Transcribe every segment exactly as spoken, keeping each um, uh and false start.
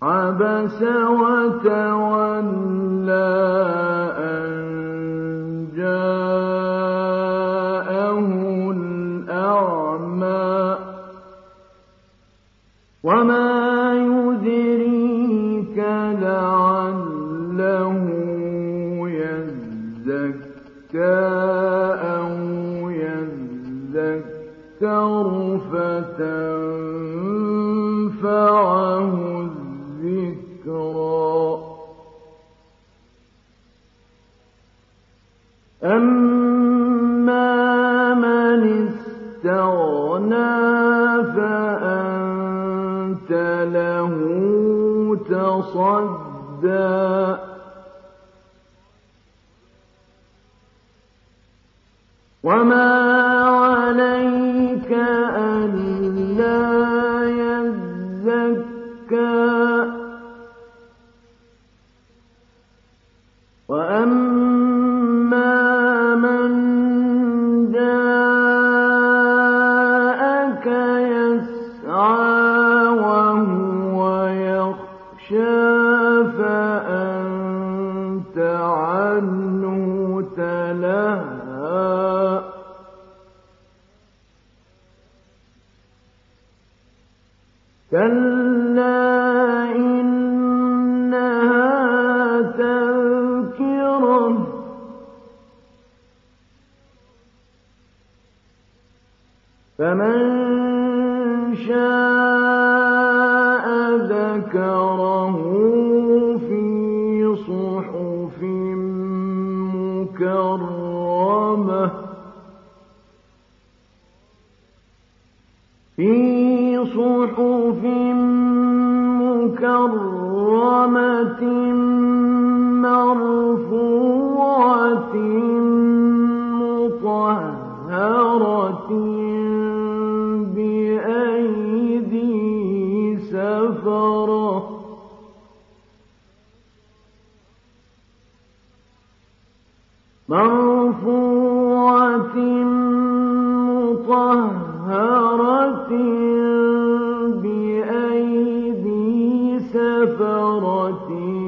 عَبَسَ وَتَوَلَّىٰ أَن جَاءَهُ الْأَعْمَىٰ وَمَا يُدْرِيكَ لَعَلَّهُ يَزَّكَّىٰ أَوْ يَذَّكَّرُ فَتَنفَعَهُ الذِّكْرَىٰ أَمَّا مَنِ اسْتَغْنَىٰ فَأَنتَ لَهُ تَصَدَّىٰ وَمَا عَلَيْكَ أَلَّا يَزَّكَّىٰ وَأَمَّا مَن جَاءَكَ يَسْعَىٰ وَهُوَ يَخْشَىٰ فَأَنتَ عَنْهُ تَلَهَّىٰ كَلَّا إِنَّهَا تَذْكِرَةٌ فَمَن شَاءَ ذَكَرَهُ فِي صُحُفٍ مُّكَرَّمَةٍ في صُحُفٍ مُّكَرَّمَةٍ مَّرْفُوعَةٍ مُّطَهَّرَةٍ بِأَيْدِي سَفَرَةٍ مَّرْفُوعَةٍ مُّطَهَّرَةٍ بِأَيْدِي سَفَرَةٍ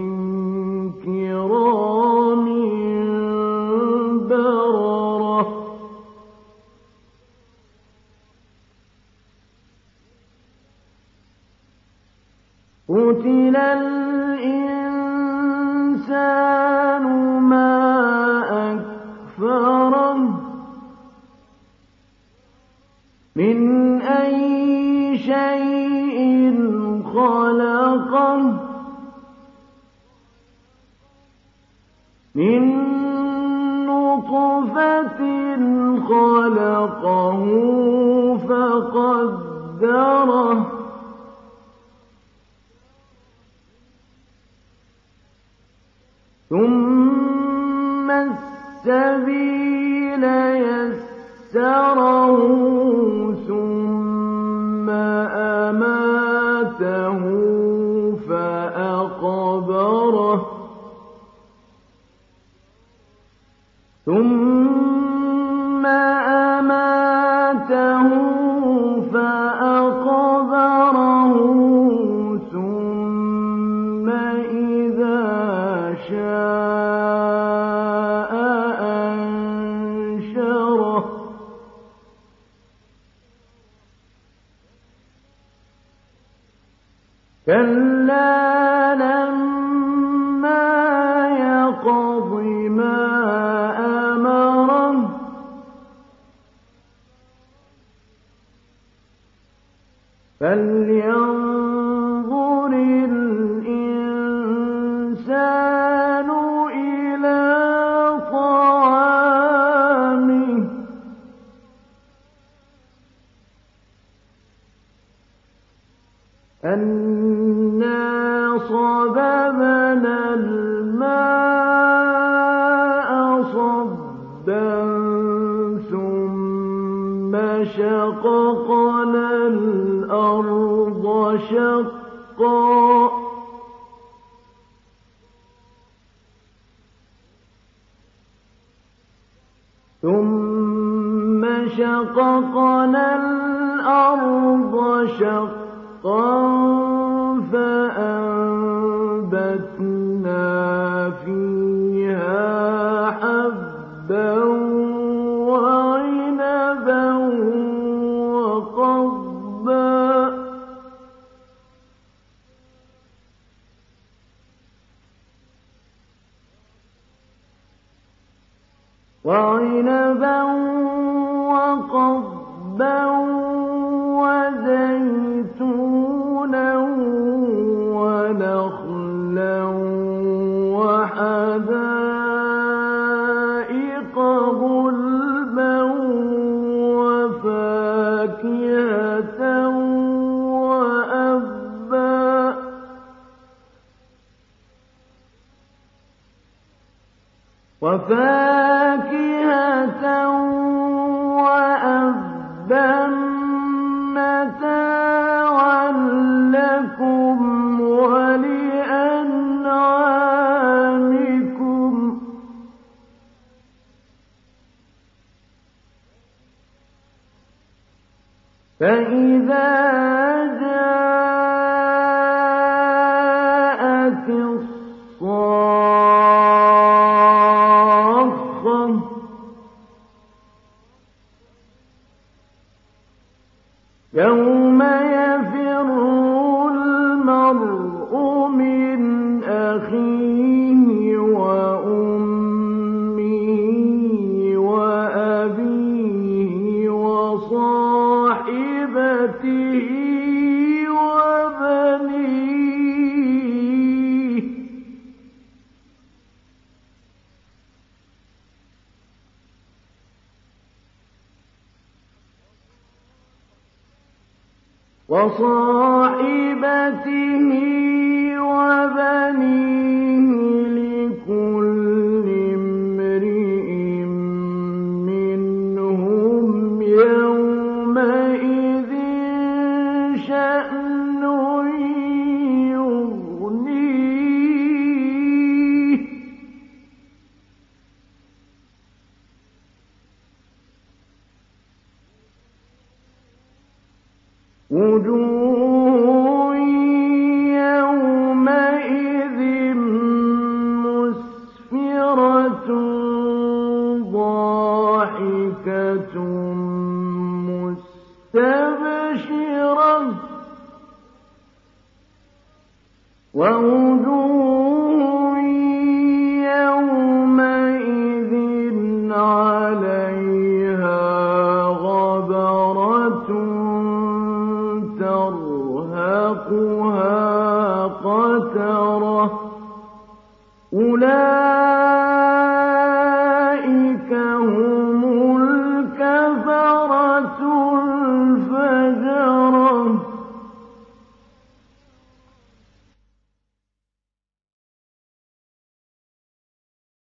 كِرَامٍ بَرَرَةٍ قُتِلَ الْإِنسَانُ مَا أَكْفَرَهُ مِنْ أَيِّ شَيْءٍ خَلَقَهُ مِنْ نُطْفَةٍ خَلَقَهُ فَقَدَّرَهُ ثُمَّ السَّبِيلَ يَسَّرَهُ ثُمَّ أَمَاتَهُ فَأَقْبَرَهُ ثُمَّ أَمَاتَهُ فَأَقْبَرَهُ ثُمَّ إِذَا شَاءَ أَنشَرَهُ كَلَّا لَمَّا يَقْضِ مَا أَمَرَهُ فَلْيَنظُرِ الْإِنسَانُ إِلَىٰ طَعَامِهِ أَنَّا صَبَبْنَا الْمَاءَ صَبًّا ثُمَّ شَقَقْنَا الْأَرْضَ شَقًّا ثُمَّ شَقَقْنَا الْأَرْضَ شَقًّا فَأَنبَتْنَا وَأَنبَتْنَا فِيهَا حَبًّا وَعِنَبًا وَقَضْبًا وَعِنَبًا وَقَضْبًا وَزَيْتُونًا وَنَخْلًا وَحَدَائِقَ غُلْبًا وَفَاكِهَةً وَأَبًّا وَفَاكِهَةً وَأَبًّا مَّتَاعًا لَّكُمْ وَلِأَنْعَامِكُمْ ۖ فَإِذَا جَاءَتِ الصَّاخَّةُ يَوْمَ يَفِرُّ الْمَرْءُ مِنْ أَخِيهِ وَأُمِّهِ وَأَبِيهِ وَصَاحِبَتِهِ وَبَنِيهِ وصاحبته وبنيه لكل امرئ منهم يومئذ شأن يغنيه وجوه يومئذ مسفرة ضاحكة مستبشرة ووجوه يومئذ عليها غبرة ترهقها قترة أولئك